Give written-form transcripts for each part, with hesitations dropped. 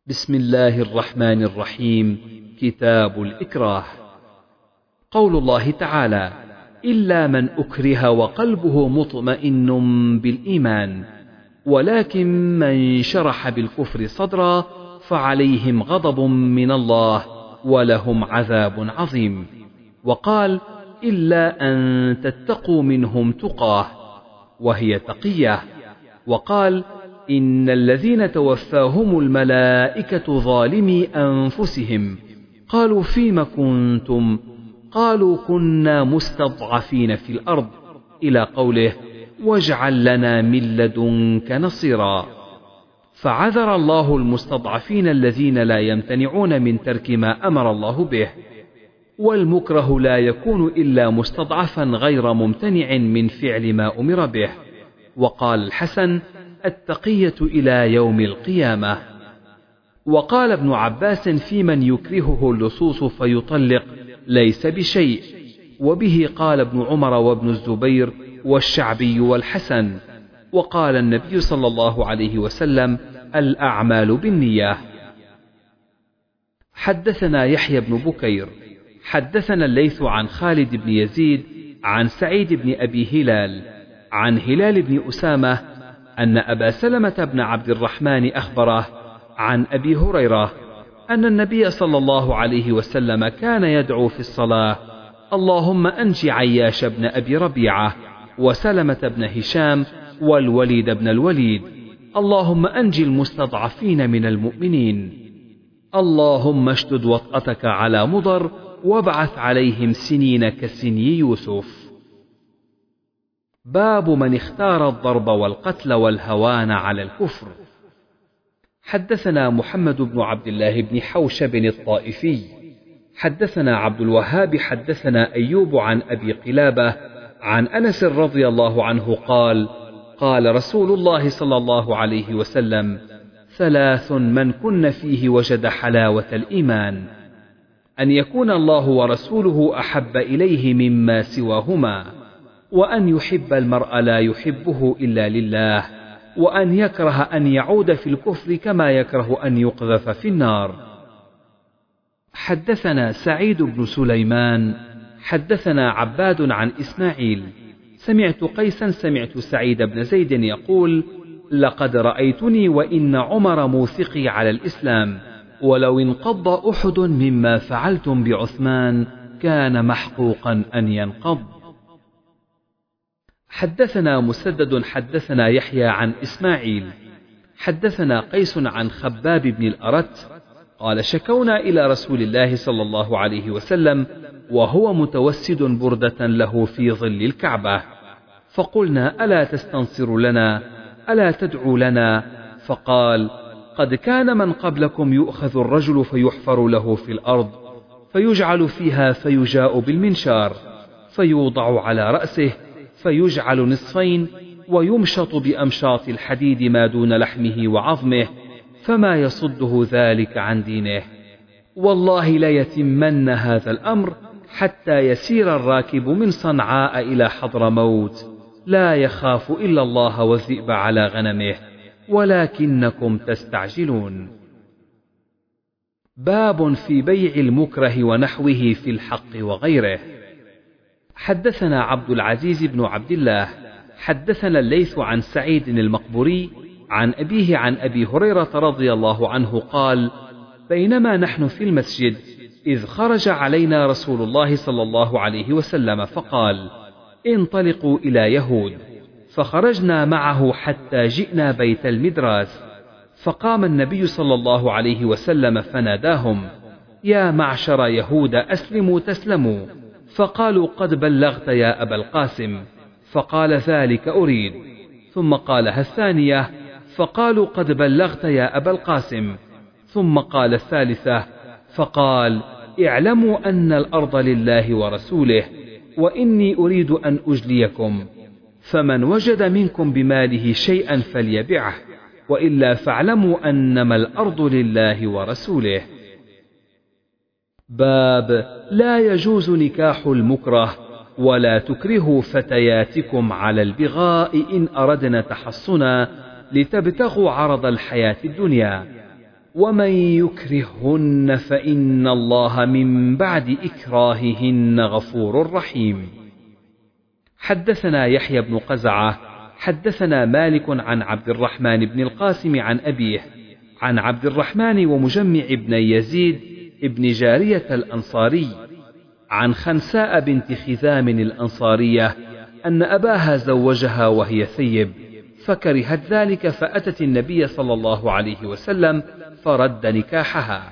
بسم الله الرحمن الرحيم. كتاب الإكراه. قول الله تعالى: إلا من أكره وقلبه مطمئن بالإيمان، ولكن من شرح بالكفر صدرا فعليهم غضب من الله ولهم عذاب عظيم. وقال: إلا أن تتقوا منهم تقاه، وهي تقية. وقال: إن الذين توفاهم الملائكة ظالمي أنفسهم قالوا فيم كنتم؟ قالوا كنا مستضعفين في الأرض، إلى قوله: واجعل لنا من لدنك نصيرا. فعذر الله المستضعفين الذين لا يمتنعون من ترك ما أمر الله به. والمكره لا يكون إلا مستضعفا غير ممتنع من فعل ما أمر به. وقال الحسن: التقية إلى يوم القيامة. وقال ابن عباس في من يكرهه اللصوص فيطلق: ليس بشيء. وبه قال ابن عمر وابن الزبير والشعبي والحسن. وقال النبي صلى الله عليه وسلم: الأعمال بالنية. حدثنا يحيى بن بكير حدثنا الليث عن خالد بن يزيد عن سعيد بن أبي هلال عن هلال بن أسامة أن أبا سلمة بن عبد الرحمن أخبره عن أبي هريرة أن النبي صلى الله عليه وسلم كان يدعو في الصلاة: اللهم أنج عياش بن أبي ربيعة وسلمة بن هشام والوليد بن الوليد، اللهم أنج المستضعفين من المؤمنين، اللهم اشدد وطأتك على مضر وابعث عليهم سنين كسني يوسف. باب من اختار الضرب والقتل والهوان على الكفر. حدثنا محمد بن عبد الله بن حوشب الطائفي حدثنا عبد الوهاب حدثنا أيوب عن أبي قلابة عن أنس رضي الله عنه قال: قال رسول الله صلى الله عليه وسلم: ثلاث من كن فيه وجد حلاوة الإيمان: أن يكون الله ورسوله أحب إليه مما سواهما، وأن يحب المرء لا يحبه إلا لله، وأن يكره أن يعود في الكفر كما يكره أن يقذف في النار. حدثنا سعيد بن سليمان حدثنا عباد عن إسماعيل سمعت قيسا سمعت سعيد بن زيد يقول: لقد رأيتني وإن عمر موثقي على الإسلام، ولو انقض أحد مما فعلتم بعثمان كان محقوقا أن ينقض. حدثنا مسدد حدثنا يحيى عن إسماعيل حدثنا قيس عن خباب بن الأرت قال: شكونا إلى رسول الله صلى الله عليه وسلم وهو متوسد بردة له في ظل الكعبة، فقلنا: ألا تستنصر لنا؟ ألا تدعو لنا؟ فقال: قد كان من قبلكم يؤخذ الرجل فيحفر له في الأرض فيجعل فيها فيجاء بالمنشار فيوضع على رأسه فيجعل نصفين ويمشط بأمشاط الحديد ما دون لحمه وعظمه فما يصده ذلك عن دينه. والله ليتمن هذا الأمر حتى يسير الراكب من صنعاء إلى حضرموت لا يخاف إلا الله والذئب على غنمه، ولكنكم تستعجلون. باب في بيع المكره ونحوه في الحق وغيره. حدثنا عبد العزيز بن عبد الله حدثنا الليث عن سعيد المقبوري عن أبيه عن أبي هريرة رضي الله عنه قال: بينما نحن في المسجد إذ خرج علينا رسول الله صلى الله عليه وسلم فقال: انطلقوا إلى يهود. فخرجنا معه حتى جئنا بيت المدراس، فقام النبي صلى الله عليه وسلم فناداهم: يا معشر يهود أسلموا تسلموا. فقالوا: قد بلغت يا أبا القاسم. فقال: ذلك أريد. ثم قالها الثانية، فقالوا: قد بلغت يا أبا القاسم. ثم قال الثالثة، فقال: اعلموا أن الأرض لله ورسوله، وإني أريد أن أجليكم، فمن وجد منكم بماله شيئا فليبعه، وإلا فاعلموا أنما الأرض لله ورسوله. باب لا يجوز نكاح المكره، ولا تكرهوا فتياتكم على البغاء إن أردنا تحصنا لتبتغوا عرض الحياة الدنيا، ومن يكرههن فإن الله من بعد إكراههن غفور رحيم. حدثنا يحيى بن قزعة حدثنا مالك عن عبد الرحمن بن القاسم عن أبيه عن عبد الرحمن ومجمع بن يزيد ابن جارية الأنصاري عن خنساء بنت خذام الأنصارية أن أباها زوجها وهي ثيب فكرهت ذلك فأتت النبي صلى الله عليه وسلم فرد نكاحها.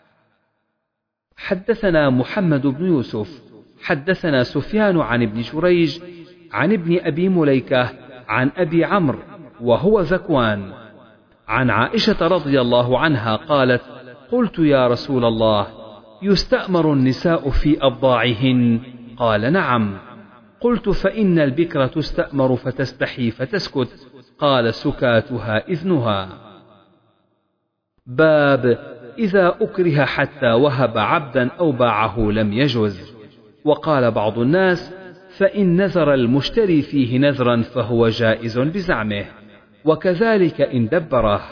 حدثنا محمد بن يوسف حدثنا سفيان عن ابن جريج عن ابن أبي مليكة عن أبي عمرو وهو ذكوان عن عائشة رضي الله عنها قالت: قلت يا رسول الله يستأمر النساء في أبضاعهن؟ قال: نعم. قلت: فإن البكر تستأمر فتستحي فتسكت؟ قال: سكاتها إذنها. باب إذا أكره حتى وهب عبدا أو باعه لم يجز. وقال بعض الناس: فإن نذر المشتري فيه نذرا فهو جائز بزعمه، وكذلك إن دبره.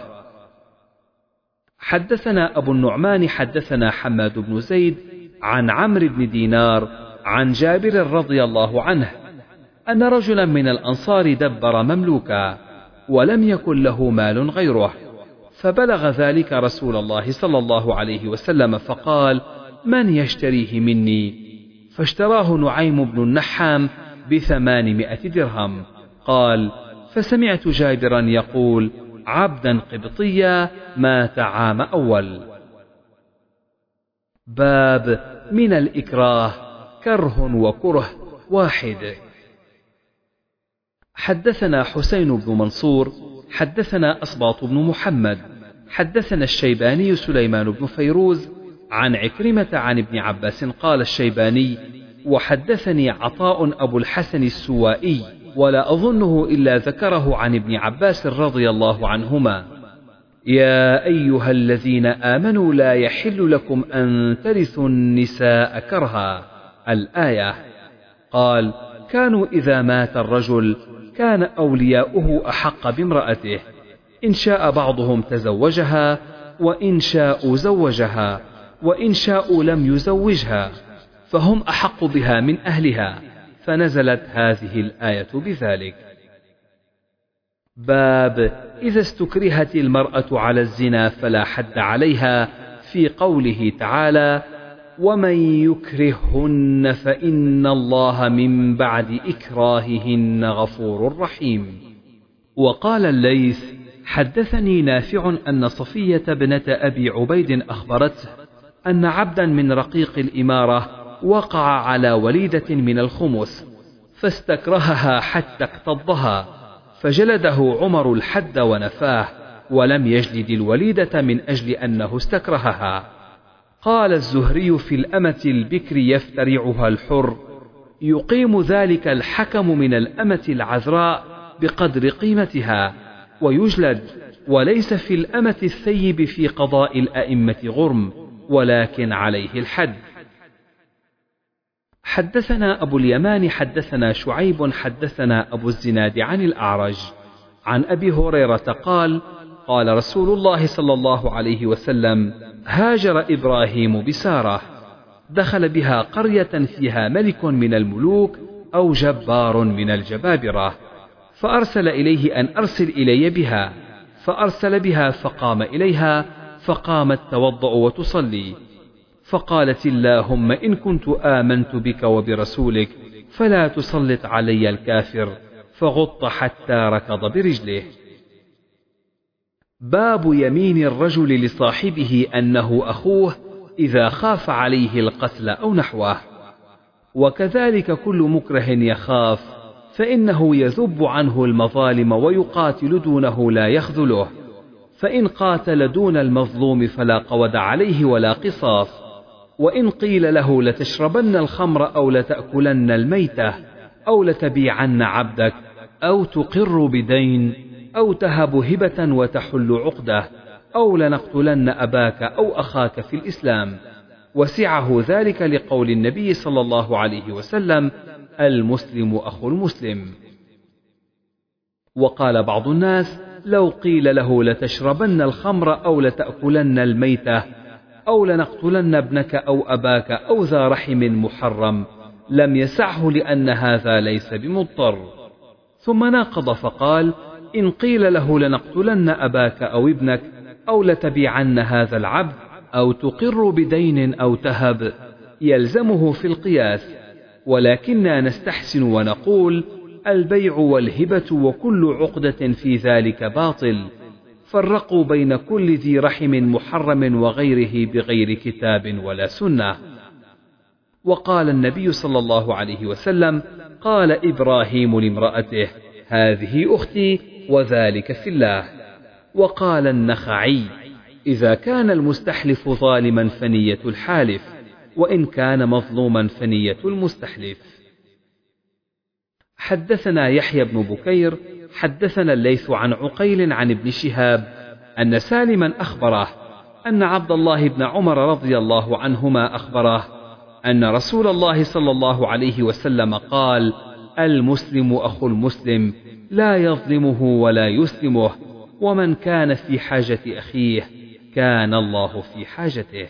حدثنا أبو النعمان حدثنا حماد بن زيد عن عمرو بن دينار عن جابر رضي الله عنه أن رجلا من الأنصار دبر مملوكا ولم يكن له مال غيره، فبلغ ذلك رسول الله صلى الله عليه وسلم فقال: من يشتريه مني؟ فاشتراه نعيم بن النحام ب800 درهم. قال: فسمعت جابرا يقول: عبدا قبطيا مات عام أول. باب من الإكراه كره وكره واحد. حدثنا حسين بن منصور حدثنا أصباط بن محمد حدثنا الشيباني سليمان بن فيروز عن عكرمة عن ابن عباس قال الشيباني: وحدثني عطاء أبو الحسن السوائي ولا أظنه إلا ذكره عن ابن عباس رضي الله عنهما: يا أيها الذين آمنوا لا يحل لكم أن ترثوا النساء كرها، الآية. قال: كانوا إذا مات الرجل كان أولياؤه أحق بامرأته، إن شاء بعضهم تزوجها وإن شاءوا زوجها وإن شاءوا لم يزوجها، فهم أحق بها من أهلها، فنزلت هذه الآية بذلك. باب إذا استكرهت المرأة على الزنا فلا حد عليها، في قوله تعالى: ومن يكرههن فإن الله من بعد إكراههن غفور رحيم. وقال الليث: حدثني نافع أن صفية ابنة أبي عبيد أخبرته أن عبدا من رقيق الإمارة وقع على وليدة من الخمس فاستكرهها حتى اكتضها، فجلده عمر الحد ونفاه، ولم يجلد الوليدة من أجل أنه استكرهها. قال الزهري: في الأمة البكر يفترعها الحر، يقيم ذلك الحكم من الأمة العذراء بقدر قيمتها ويجلد، وليس في الأمة الثيب في قضاء الأئمة غرم، ولكن عليه الحد. حدثنا أبو اليمان حدثنا شعيب حدثنا أبو الزناد عن الأعرج عن أبي هريرة قال: قال رسول الله صلى الله عليه وسلم: هاجر إبراهيم بسارة، دخل بها قرية فيها ملك من الملوك أو جبار من الجبابرة، فأرسل إليه أن أرسل إلي بها، فأرسل بها فقام إليها، فقامت توضأ وتصلي، فقالت: اللهم إن كنت آمنت بك وبرسولك فلا تسلط علي الكافر، فغط حتى ركض برجله. باب يمين الرجل لصاحبه أنه أخوه إذا خاف عليه القتل أو نحوه. وكذلك كل مكره يخاف، فإنه يذب عنه المظالم ويقاتل دونه لا يخذله، فإن قاتل دون المظلوم فلا قود عليه ولا قصاص. وإن قيل له: لتشربن الخمر أو لتأكلن الميتة أو لتبيعن عبدك أو تقر بدين أو تهب هبة وتحل عقدة أو لنقتلن أباك أو أخاك في الإسلام، وسعه ذلك لقول النبي صلى الله عليه وسلم: المسلم أخو المسلم. وقال بعض الناس: لو قيل له لتشربن الخمر أو لتأكلن الميتة أو لنقتلن ابنك أو أباك أو ذا رحم محرم لم يسعه، لأن هذا ليس بمضطر. ثم ناقض فقال: إن قيل له لنقتلن أباك أو ابنك أو لتبيعن هذا العبد أو تقر بدين أو تهب يلزمه في القياس، ولكننا نستحسن ونقول: البيع والهبة وكل عقدة في ذلك باطل. فرقوا بين كل ذي رحم محرم وغيره بغير كتاب ولا سنة. وقال النبي صلى الله عليه وسلم: قال إبراهيم لامرأته: هذه أختي وذلك في الله. وقال النخعي: إذا كان المستحلف ظالما فنية الحالف، وإن كان مظلوما فنية المستحلف. حدثنا يحيى بن بكير حدثنا الليث عن عقيل عن ابن شهاب أن سالما أخبره أن عبد الله بن عمر رضي الله عنهما أخبره أن رسول الله صلى الله عليه وسلم قال: المسلم أخو المسلم لا يظلمه ولا يسلمه، ومن كان في حاجة أخيه كان الله في حاجته.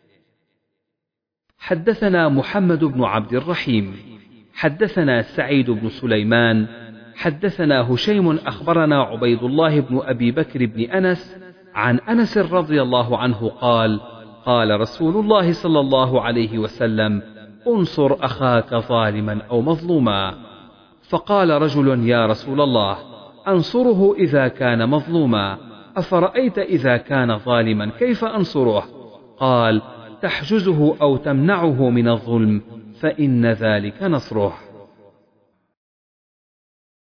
حدثنا محمد بن عبد الرحيم حدثنا سعيد بن سليمان حدثنا هشيم أخبرنا عبيد الله بن أبي بكر بن أنس عن أنس رضي الله عنه قال: قال رسول الله صلى الله عليه وسلم: انصر أخاك ظالما أو مظلوما. فقال رجل: يا رسول الله، أنصره إذا كان مظلوما، أفرأيت إذا كان ظالما كيف أنصره؟ قال: تحجزه أو تمنعه من الظلم، فإن ذلك نصره.